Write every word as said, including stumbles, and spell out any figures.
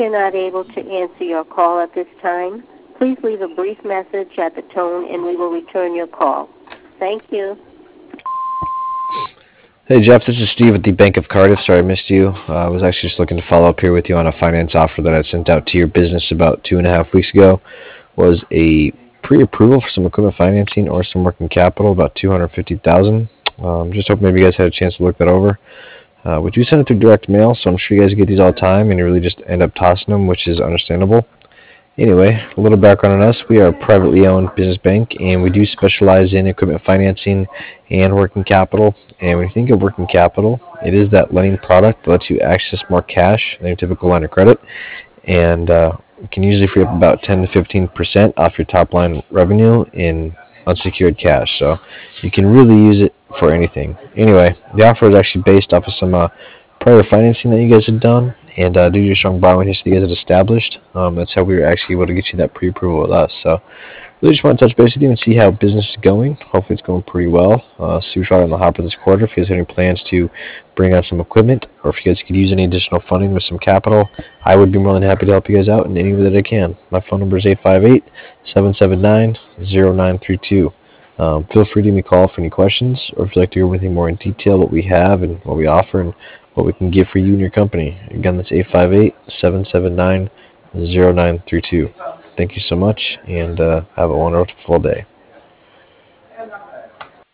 we are not able to answer your call at this time. Please leave a brief message at the tone and we will return your call. Thank you. Hey Jeff, this is Steve at the Bank of Cardiff. Sorry I missed you. Uh, I was actually just looking to follow up here with you on a finance offer that I sent out to your business about two and a half weeks ago. Was a pre-approval for some equipment financing or some working capital, about two hundred fifty thousand dollars. Um, just hope maybe you guys had a chance to look that over. Uh, we do send it through direct mail, so I'm sure you guys get these all the time and you really just end up tossing them, which is understandable. Anyway, a little background on us. We are a privately owned business bank, and we do specialize in equipment financing and working capital. And when you think of working capital, it is that lending product that lets you access more cash than your typical line of credit. And uh, you can usually free up about ten to fifteen percent off your top line revenue in unsecured cash. So you can really use it for anything. Anyway, the offer is actually based off of some uh, prior financing that you guys had done, and uh, due to your strong borrowing history you guys had established, um, that's how we were actually able to get you that pre-approval with us. So really just want to touch base with you and see how business is going. Hopefully it's going pretty well. Uh, see what's right on the hopper this quarter. If you guys have any plans to bring on some equipment, or if you guys could use any additional funding with some capital, I would be more than happy to help you guys out in any way that I can. My phone number is eight five eight, seven seven nine, zero nine three two. Um, feel free to give me a call for any questions, or if you'd like to hear anything more in detail, what we have and what we offer and what we can give for you and your company. Again, that's eight five eight, seven seven nine, zero nine three two. Thank you so much, and uh, have a wonderful day.